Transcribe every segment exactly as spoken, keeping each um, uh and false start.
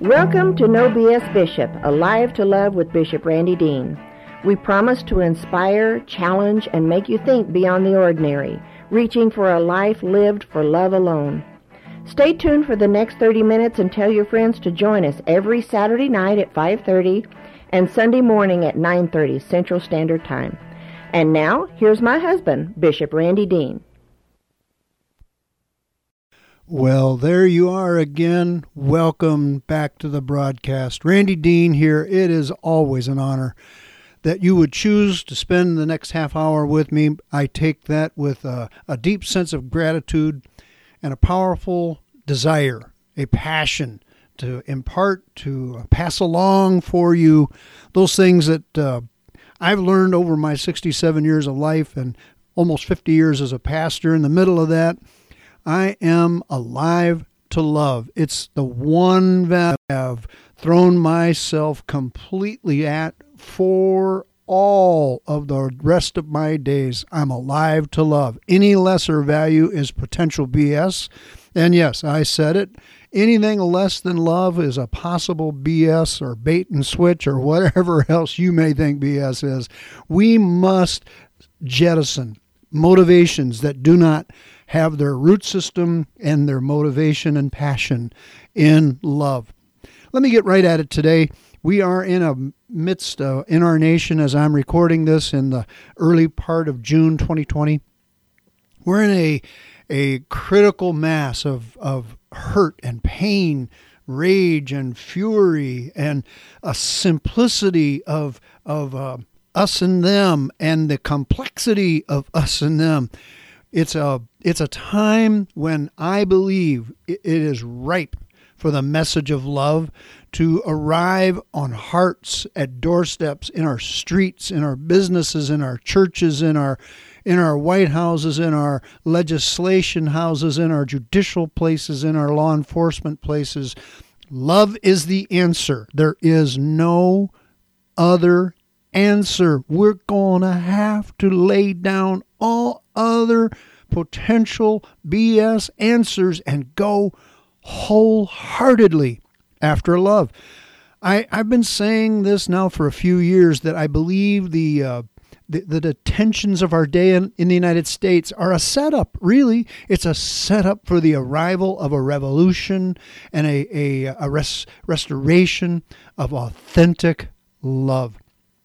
Welcome to No B S Bishop, Alive to Love with Bishop Randy Dean. We promise to inspire, challenge, and make you think beyond the ordinary, reaching for a life lived for love alone. Stay tuned for the next thirty minutes and tell your friends to join us every Saturday night at five thirty and Sunday morning at nine thirty Central Standard Time. And now, here's my husband, Bishop Randy Dean. Well, there you are again. Welcome back to the broadcast. Randy Dean here. It is always an honor that you would choose to spend the next half hour with me. I take that with a, a deep sense of gratitude and a powerful desire, a passion to impart, to pass along for you those things that uh, I've learned over my sixty-seven years of life and almost fifty years as a pastor. In the middle of that, I am alive to love. It's the one that I have thrown myself completely at for all of the rest of my days. I'm alive to love. Any lesser value is potential B S. And yes, I said it. Anything less than love is a possible B S or bait and switch or whatever else you may think B S is. We must jettison motivations that do not have their root system and their motivation and passion in love. Let me get right at it today. We are in a midst uh, in our nation, as I'm recording this in the early part of June twenty twenty. We're in a a critical mass of, of hurt and pain, rage and fury, and a simplicity of of uh, us and them, and the complexity of us and them. It's a it's a time when I believe it is ripe for the message of love to arrive on hearts at doorsteps, in our streets, in our businesses, in our churches, in our in our White Houses, in our legislation houses, in our judicial places, in our law enforcement places. Love is the answer. There is no other answer. We're going to have to lay down all other potential B S answers and go wholeheartedly after love. I, I've been saying this now for a few years, that I believe the uh, the, the, the tensions of our day in, in the United States are a setup, really. It's a setup for the arrival of a revolution and a, a, a res, restoration of authentic love.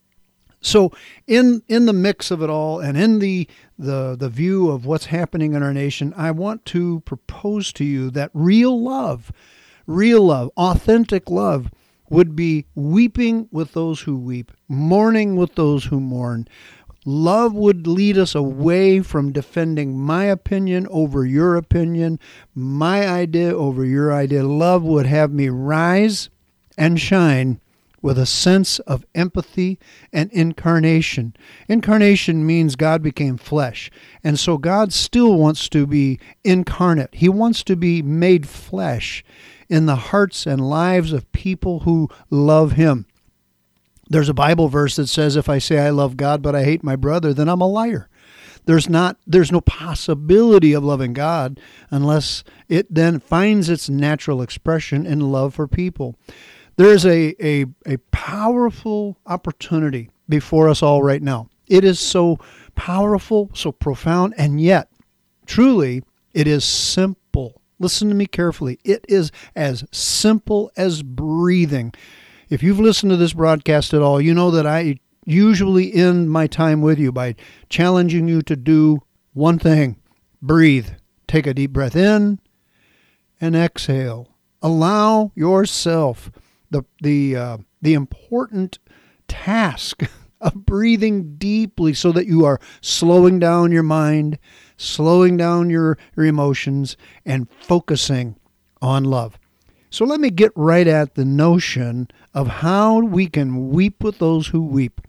So in in the mix of it all, and in the, the the view of what's happening in our nation, I want to propose to you that real love, real love, authentic love would be weeping with those who weep, mourning with those who mourn. Love would lead us away from defending my opinion over your opinion, my idea over your idea. Love would have me rise and shine with a sense of empathy and incarnation. Incarnation means God became flesh. And so God still wants to be incarnate. He wants to be made flesh in the hearts and lives of people who love Him. There's a Bible verse that says, if I say I love God but I hate my brother, then I'm a liar. There's not, there's no possibility of loving God unless it then finds its natural expression in love for people. There's a, a, a powerful opportunity before us all right now. It is so powerful, so profound, and yet, truly, it is simple. Listen to me carefully. It is as simple as breathing. If you've listened to this broadcast at all, you know that I usually end my time with you by challenging you to do one thing. Breathe. Take a deep breath in and exhale. Allow yourself the the uh, the important task of breathing deeply so that you are slowing down your mind, slowing down your, your emotions, and focusing on love. So let me get right at the notion of how we can weep with those who weep.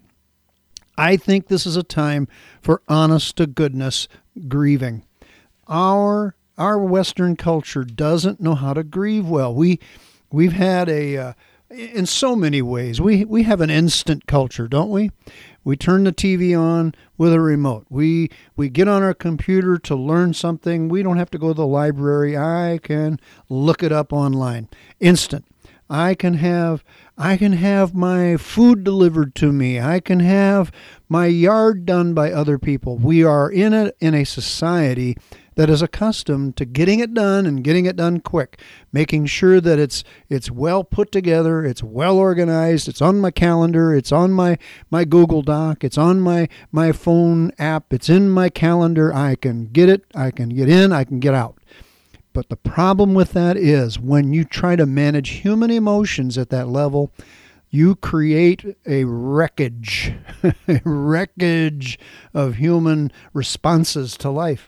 I think this is a time for honest-to-goodness grieving. Our our Western culture doesn't know how to grieve well. We we've had a uh, in so many ways. We we have an instant culture, don't we? We turn the T V on with a remote. We we get on our computer to learn something. We don't have to go to the library. I can look it up online. Instant. I can have I can have my food delivered to me. I can have my yard done by other people. We are in a in a society that is accustomed to getting it done and getting it done quick, making sure that it's it's well put together, it's well organized, it's on my calendar, it's on my, my Google Doc, it's on my, my phone app, it's in my calendar. I can get it, I can get in, I can get out. But the problem with that is when you try to manage human emotions at that level, you create a wreckage, a wreckage of human responses to life.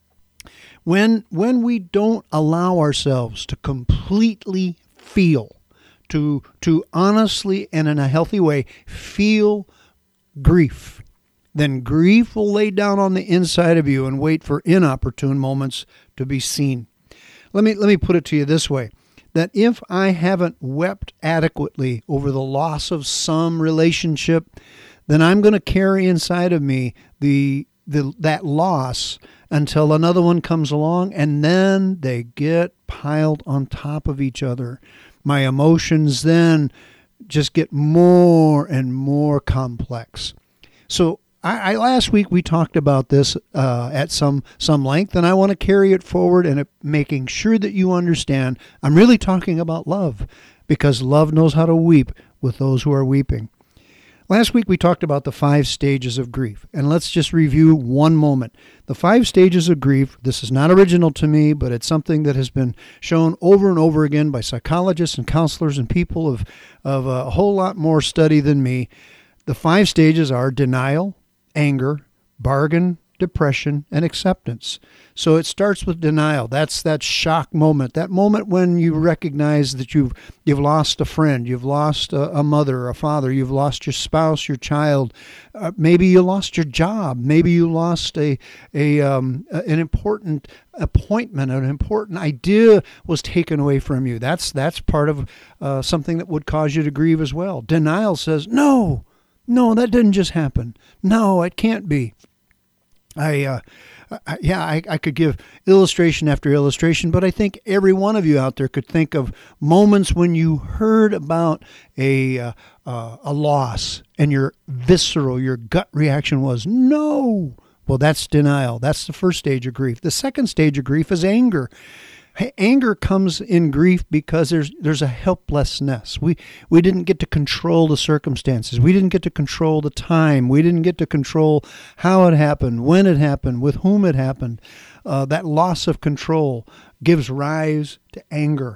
When when we don't allow ourselves to completely feel, to to honestly and in a healthy way feel grief, then grief will lay down on the inside of you and wait for inopportune moments to be seen. Let me let me put it to you this way, that if I haven't wept adequately over the loss of some relationship, then I'm going to carry inside of me the the that loss until another one comes along, and then they get piled on top of each other. My emotions then just get more and more complex. So I, I last week we talked about this uh, at some some length, and I want to carry it forward and making sure that you understand I'm really talking about love, because love knows how to weep with those who are weeping. Last week we talked about the five stages of grief, and let's just review one moment. The five stages of grief, this is not original to me, but it's something that has been shown over and over again by psychologists and counselors and people of, of a whole lot more study than me. The five stages are denial, anger, bargain, depression, and acceptance. So it starts with denial. That's that shock moment, that moment when you recognize that you've you've lost a friend, you've lost a, a mother, a father, you've lost your spouse, your child. Uh, maybe you lost your job. Maybe you lost a a um, an important appointment, an important idea was taken away from you. That's that's part of uh, something that would cause you to grieve as well. Denial says, no, no, that didn't just happen. No, it can't be. I, uh, I yeah, I, I could give illustration after illustration, but I think every one of you out there could think of moments when you heard about a uh, uh, a loss and your visceral, your gut reaction was no. Well, that's denial. That's the first stage of grief. The second stage of grief is anger. Anger comes in grief because there's there's a helplessness. We we didn't get to control the circumstances. We didn't get to control the time. We didn't get to control how it happened, when it happened, with whom it happened. Uh, that loss of control gives rise to anger.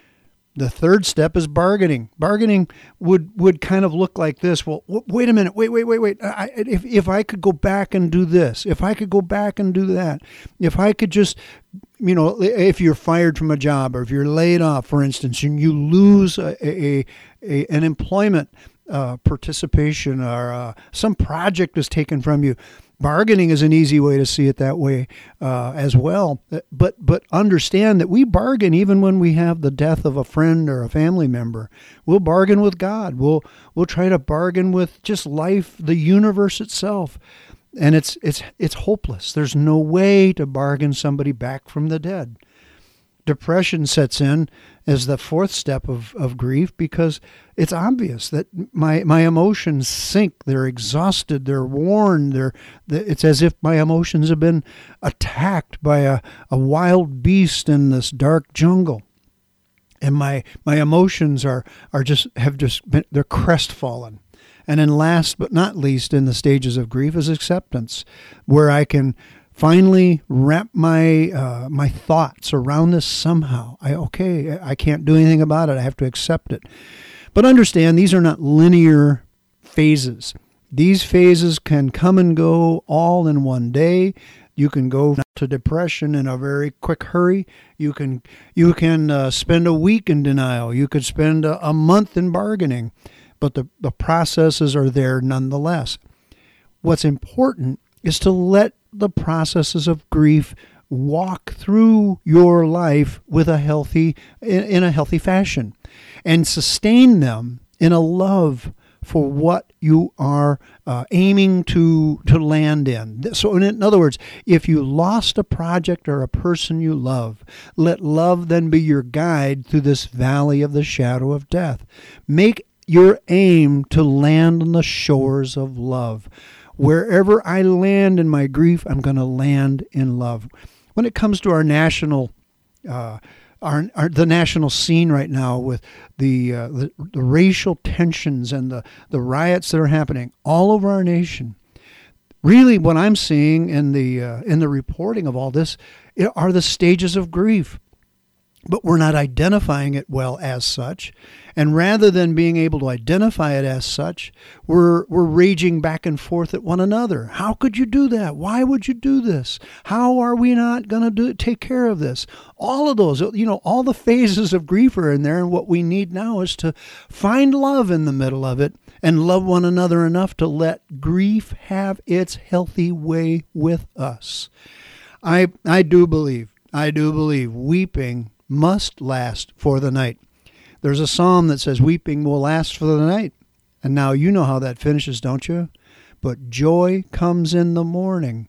The third step is bargaining. Bargaining would, would kind of look like this. Well, w- wait a minute. Wait, wait, wait, wait. I, if, if I could go back and do this, if I could go back and do that, if I could just, you know, if you're fired from a job or if you're laid off, for instance, and you lose a, a, a an employment uh, participation or uh, some project is taken from you, bargaining is an easy way to see it that way uh, as well. But but understand that we bargain even when we have the death of a friend or a family member. We'll bargain with God. We'll we'll try to bargain with just life, the universe itself. And it's it's it's hopeless. There's no way to bargain somebody back from the dead. Depression sets in as the fourth step of, of grief because it's obvious that my, my emotions sink. They're exhausted. They're worn. They're, it's as if my emotions have been attacked by a, a wild beast in this dark jungle. And my, my emotions are, are just, have just been, they're crestfallen. And then last but not least in the stages of grief is acceptance, where I can finally wrap my uh, my thoughts around this somehow. I okay, I can't do anything about it. I have to accept it. But understand, these are not linear phases. These phases can come and go all in one day. You can go to depression in a very quick hurry. You can you can uh, spend a week in denial. You could spend a, a month in bargaining. But the, the processes are there nonetheless. What's important is to let the processes of grief walk through your life with a healthy, in, in a healthy fashion, and sustain them in a love for what you are uh, aiming to to land in. So in other words, if you lost a project or a person you love, let love then be your guide through this valley of the shadow of death. Make your aim to land on the shores of love. Wherever I land in my grief, I'm going to land in love. When it comes to our national uh Our, our, the national scene right now with the, uh, the the racial tensions and the, the riots that are happening all over our nation. Really, what I'm seeing in the uh, in the reporting of all this are the stages of grief. But we're not identifying it well as such. And rather than being able to identify it as such, we're we're raging back and forth at one another. How could you do that? Why would you do this? How are we not going to do take care of this? All of those, you know, all the phases of grief are in there. And what we need now is to find love in the middle of it and love one another enough to let grief have its healthy way with us. I I do believe, I do believe weeping must last for the night. There's a psalm that says weeping will last for the night. And now you know how that finishes, don't you? But joy comes in the morning.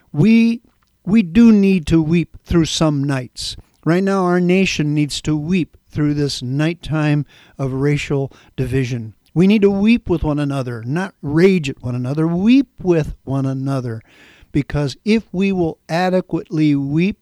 We we do need to weep through some nights. Right now our nation needs to weep through this nighttime of racial division. We need to weep with one another, not rage at one another. Weep with one another. Because if we will adequately weep,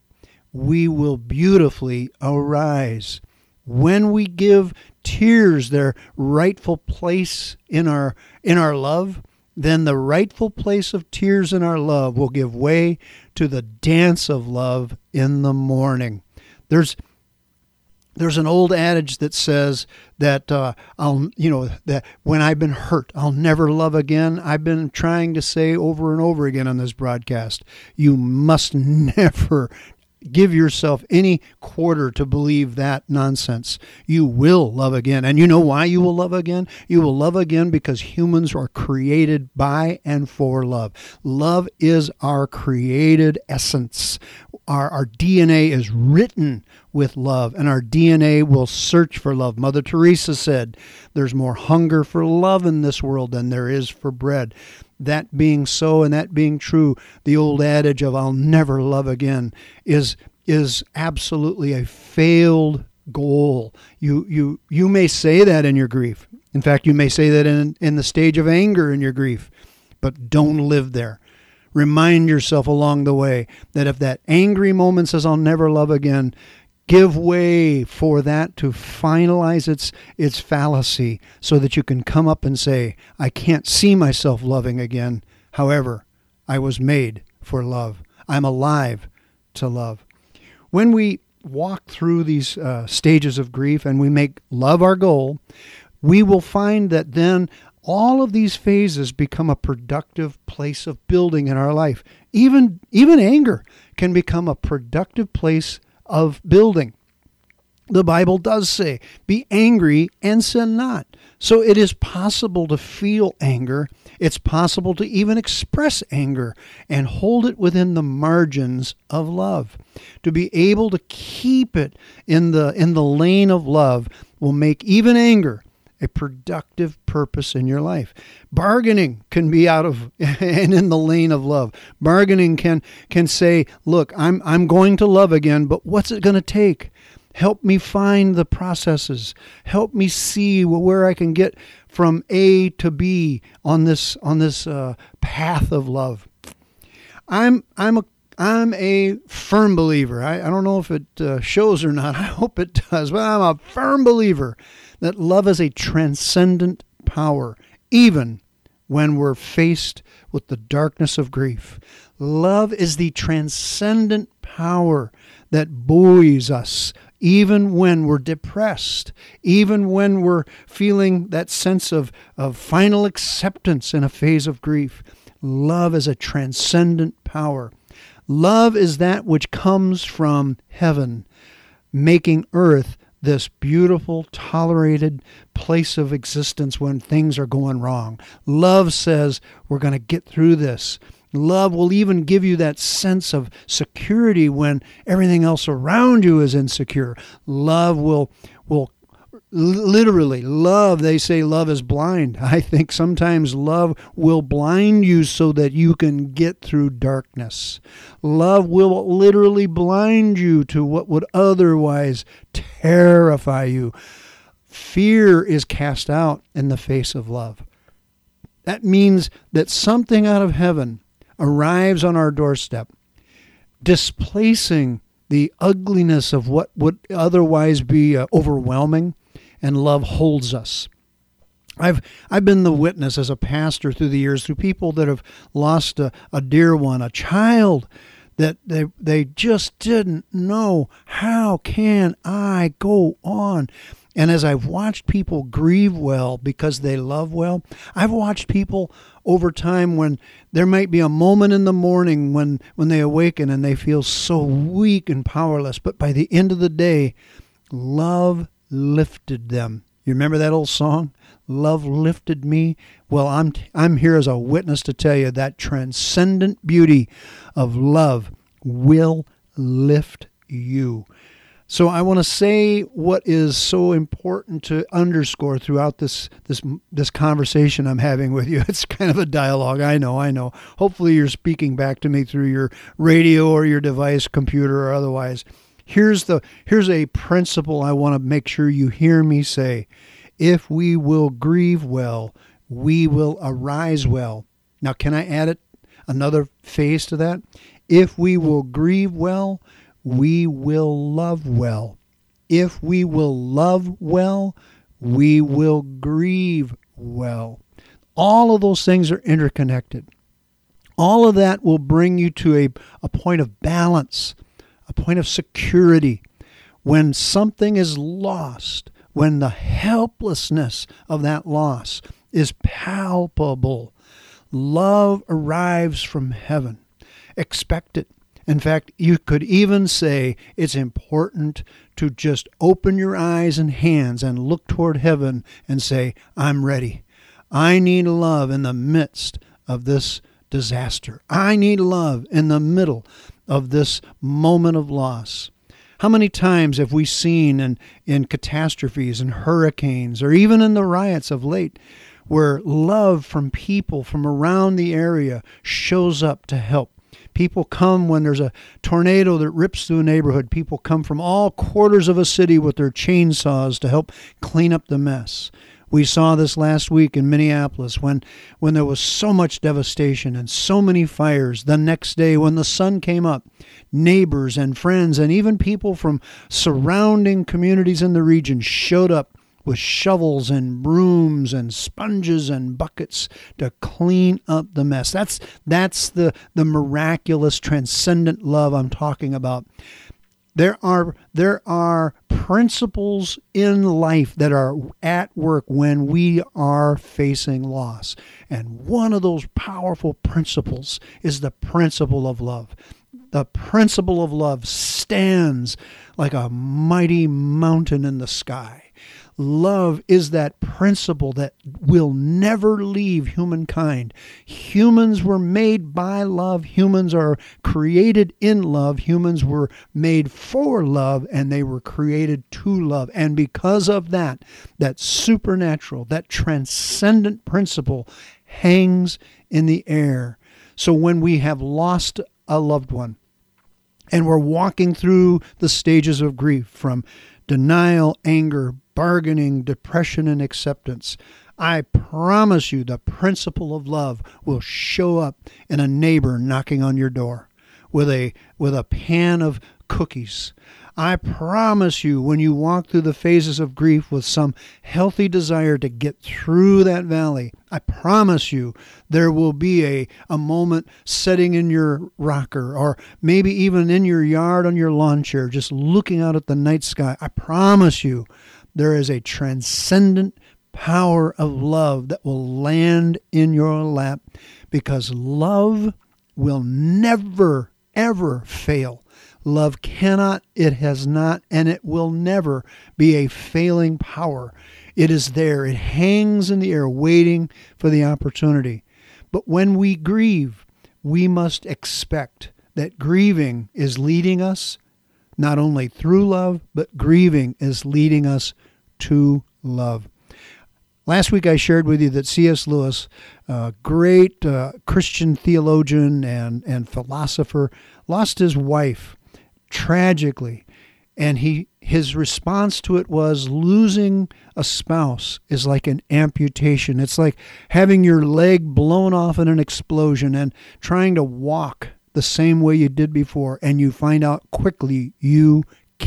we will beautifully arise. When we give tears their rightful place in our in our love, then the rightful place of tears in our love will give way to the dance of love in the morning. There's there's an old adage that says that uh, I'll you know that when I've been hurt, I'll never love again. I've been trying to say over and over again on this broadcast, you must never give yourself any quarter to believe that nonsense. You will love again. And you know why you will love again? You will love again because humans are created by and for love. Love is our created essence. Our, our D N A is written with love, and our D N A will search for love. Mother Teresa said, there's more hunger for love in this world than there is for bread. That being so and that being true, the old adage of I'll never love again is is absolutely a failed goal. You you you may say that in your grief. In fact, you may say that in, in the stage of anger in your grief, but don't live there. Remind yourself along the way that if that angry moment says I'll never love again, give way for that to finalize its its fallacy so that you can come up and say, I can't see myself loving again. However, I was made for love. I'm alive to love. When we walk through these uh, stages of grief and we make love our goal, we will find that then all of these phases become a productive place of building in our life. Even, even anger can become a productive place of building. The Bible does say, be angry and sin not. So it is possible to feel anger. It's possible to even express anger and hold it within the margins of love. To be able to keep it in the in the lane of love will make even anger a productive purpose in your life. Bargaining can be out of and in the lane of love. Bargaining can can say, look, I'm I'm going to love again, but what's it going to take? Help me find the processes. Help me see where I can get from A to B on this on this uh, path of love. I'm I'm a I'm a firm believer. I, I don't know if it uh, shows or not. I hope it does, but I'm a firm believer that love is a transcendent power, even when we're faced with the darkness of grief. Love is the transcendent power that buoys us, even when we're depressed, even when we're feeling that sense of, of final acceptance in a phase of grief. Love is a transcendent power. Love is that which comes from heaven, making earth this beautiful, tolerated place of existence when things are going wrong. Love says, we're going to get through this. Love will even give you that sense of security when everything else around you is insecure. Love will will literally, love, they say love is blind. I think sometimes love will blind you so that you can get through darkness. Love will literally blind you to what would otherwise terrify you. Fear is cast out in the face of love. That means that something out of heaven arrives on our doorstep, displacing the ugliness of what would otherwise be uh, overwhelming, and love holds us. I've I've been the witness as a pastor through the years, through people that have lost a, a dear one, a child, that they they just didn't know, how can I go on? And as I've watched people grieve well because they love well, I've watched people over time when there might be a moment in the morning when, when they awaken and they feel so weak and powerless. But by the end of the day, love lifted them. You remember that old song? Love lifted me. Well, I'm I'm here as a witness to tell you that transcendent beauty of love will lift you. So I want to say what is so important to underscore throughout this this this conversation I'm having with you. It's kind of a dialogue. I know, I know. Hopefully you're speaking back to me through your radio or your device, computer or otherwise. Here's the here's a principle I want to make sure you hear me say. If we will grieve well, we will arise well. Now, can I add it another phase to that? If we will grieve well, we will love well. If we will love well, we will grieve well. All of those things are interconnected. All of that will bring you to a, a point of balance, a point of security. When something is lost, when the helplessness of that loss is palpable, love arrives from heaven. Expect it. In fact, you could even say it's important to just open your eyes and hands and look toward heaven and say, I'm ready. I need love in the midst of this disaster. I need love in the middle of this moment of loss. How many times have we seen in, in catastrophes and hurricanes or even in the riots of late where love from people from around the area shows up to help? People come when there's a tornado that rips through a neighborhood. People come from all quarters of a city with their chainsaws to help clean up the mess. We saw this last week in Minneapolis when, when there was so much devastation and so many fires. The next day when the sun came up, neighbors and friends and even people from surrounding communities in the region showed up with shovels and brooms and sponges and buckets to clean up the mess. That's that's the, the miraculous, transcendent love I'm talking about. There are there are principles in life that are at work when we are facing loss. And one of those powerful principles is the principle of love. The principle of love stands like a mighty mountain in the sky. Love is that principle that will never leave humankind. Humans were made by love. Humans are created in love. Humans were made for love, and they were created to love. And because of that, that supernatural, that transcendent principle hangs in the air. So when we have lost a loved one, and we're walking through the stages of grief from denial, anger, bargaining, depression, and acceptance, I promise you the principle of love will show up in a neighbor knocking on your door with a with a pan of cookies. I promise you when you walk through the phases of grief with some healthy desire to get through that valley, I promise you there will be a, a moment sitting in your rocker or maybe even in your yard on your lawn chair just looking out at the night sky. I promise you there is a transcendent power of love that will land in your lap because love will never, ever fail. Love cannot, it has not, and it will never be a failing power. It is there. It hangs in the air waiting for the opportunity. But when we grieve, we must expect that grieving is leading us not only through love, but grieving is leading us to love. Last week I shared with you that C S Lewis, a great uh, Christian theologian and, and philosopher, lost his wife tragically. And he his response to it was, losing a spouse is like an amputation. It's like having your leg blown off in an explosion and trying to walk the same way you did before, and you find out quickly you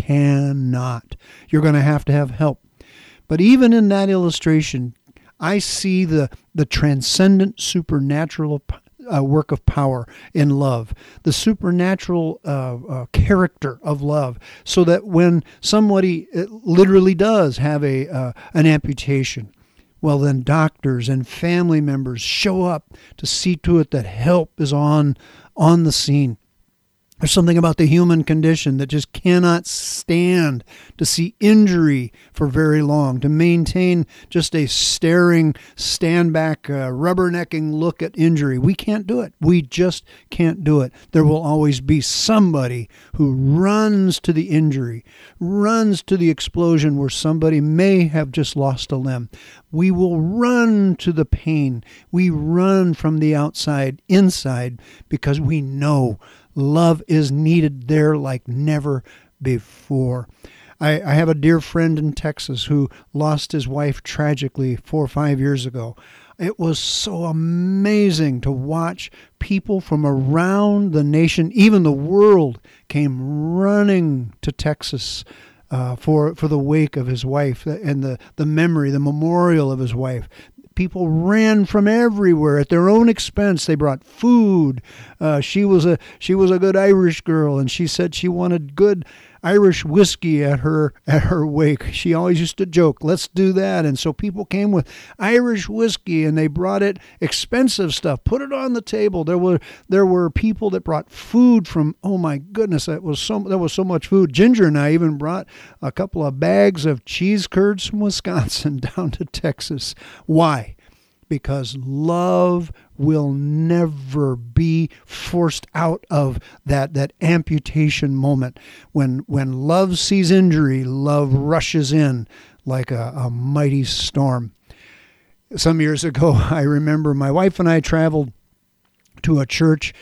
cannot. You're going to have to have help. But even in that illustration, I see the, the transcendent supernatural uh, work of power in love, the supernatural uh, uh, character of love, so that when somebody literally does have a uh, an amputation, well, then doctors and family members show up to see to it that help is on on the scene. There's something about the human condition that just cannot stand to see injury for very long, to maintain just a staring, stand-back, uh, rubbernecking look at injury. We can't do it. We just can't do it. There will always be somebody who runs to the injury, runs to the explosion where somebody may have just lost a limb. We will run to the pain. We run from the outside inside because we know love is needed there like never before. I, I have a dear friend in Texas who lost his wife tragically four or five years ago. It was so amazing to watch people from around the nation, even the world, came running to Texas uh, for for the wake of his wife and the, the memory, the memorial of his wife. People ran from everywhere at their own expense. They brought food. Uh, she was a she was a good Irish girl, and she said she wanted good Irish whiskey at her at her wake. She always used to joke, "Let's do that." And so people came with Irish whiskey, and they brought it expensive stuff. Put it on the table. There were there were people that brought food from. Oh my goodness, that was so there was so much food. Ginger and I even brought a couple of bags of cheese curds from Wisconsin down to Texas. Why? Because love will never be forced out of that, that amputation moment. When when love sees injury, love rushes in like a, a mighty storm. Some years ago, I remember my wife and I traveled to a church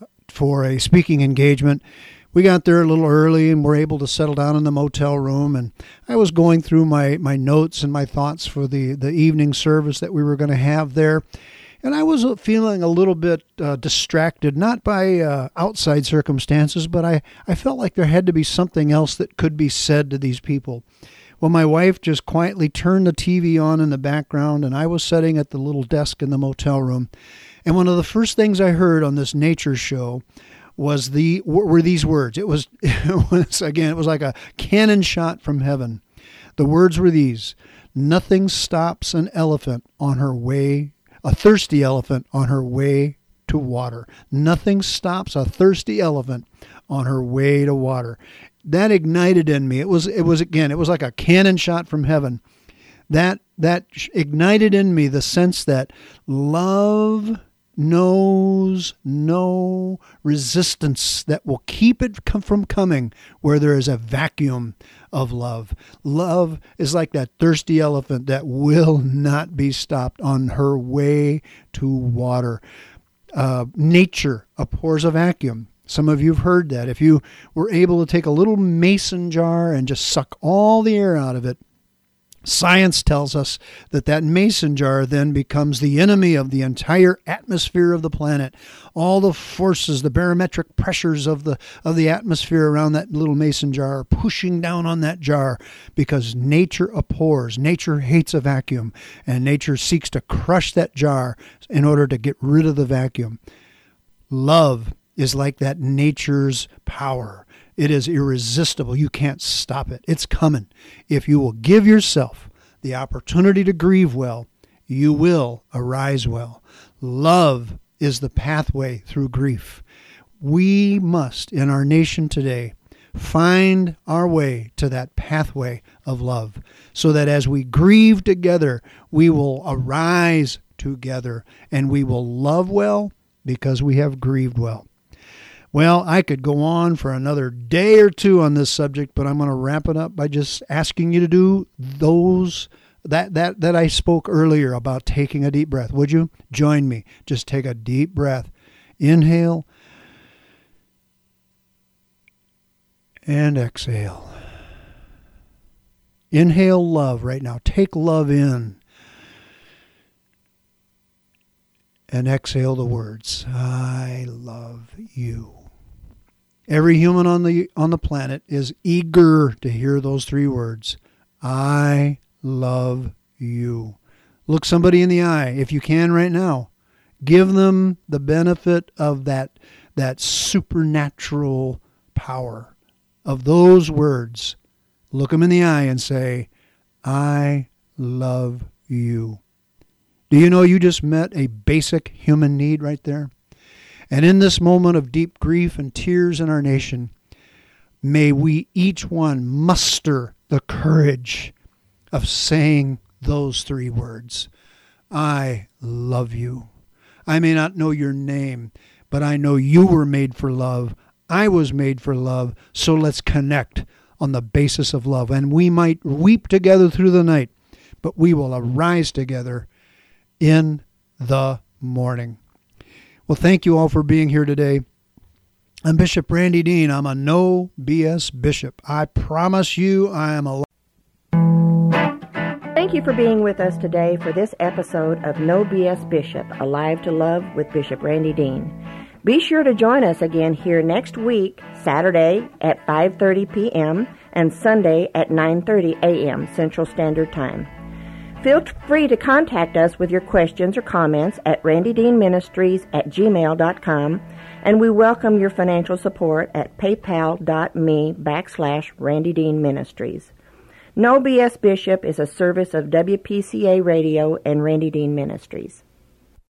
for a speaking engagement. We got there a little early and were able to settle down in the motel room. And I was going through my, my notes and my thoughts for the, the evening service that we were going to have there. And I was feeling a little bit uh, distracted, not by uh, outside circumstances, but I, I felt like there had to be something else that could be said to these people. Well, my wife just quietly turned the T V on in the background, and I was sitting at the little desk in the motel room. And one of the first things I heard on this nature show was the were these words. It was, it was again, it was like a cannon shot from heaven. The words were these: "Nothing stops an elephant on her way, a thirsty elephant on her way to water. Nothing stops a thirsty elephant on her way to water." That ignited in me. It was, it was again, it was like a cannon shot from heaven. That that ignited in me the sense that love knows no resistance that will keep it come from coming where there is a vacuum of love. Love is like that thirsty elephant that will not be stopped on her way to water. Uh, nature abhors a vacuum. Some of you have heard that. If you were able to take a little mason jar and just suck all the air out of it, science tells us that that mason jar then becomes the enemy of the entire atmosphere of the planet. All the forces, the barometric pressures of the of the atmosphere around that little mason jar are pushing down on that jar because nature abhors, nature hates a vacuum, and nature seeks to crush that jar in order to get rid of the vacuum. Love is like that nature's power. It is irresistible. You can't stop it. It's coming. If you will give yourself the opportunity to grieve well, you will arise well. Love is the pathway through grief. We must, in our nation today, find our way to that pathway of love so that as we grieve together, we will arise together and we will love well because we have grieved well. Well, I could go on for another day or two on this subject, but I'm going to wrap it up by just asking you to do those that that that I spoke earlier about taking a deep breath. Would you join me? Just take a deep breath. Inhale and exhale. Inhale love right now. Take love in. And exhale the words, I love you. Every human on the on the planet is eager to hear those three words. I love you. Look somebody in the eye, if you can right now. Give them the benefit of that, that supernatural power of those words. Look them in the eye and say, I love you. Do you know you just met a basic human need right there? And in this moment of deep grief and tears in our nation, may we each one muster the courage of saying those three words. I love you. I may not know your name, but I know you were made for love. I was made for love. So let's connect on the basis of love. And we might weep together through the night, but we will arise together in the morning. Well, thank you all for being here today. I'm Bishop Randy Dean. I'm a no B S bishop. I promise you I am a... Thank you for being with us today for this episode of No B S Bishop, Alive to Love with Bishop Randy Dean. Be sure to join us again here next week, Saturday at five thirty p.m. and Sunday at nine thirty a.m. Central Standard Time. Feel free to contact us with your questions or comments at randydeanministries at gmail dot com, and we welcome your financial support at paypal.me backslash randydeanministries. No B S Bishop is a service of W P C A Radio and Randy Dean Ministries.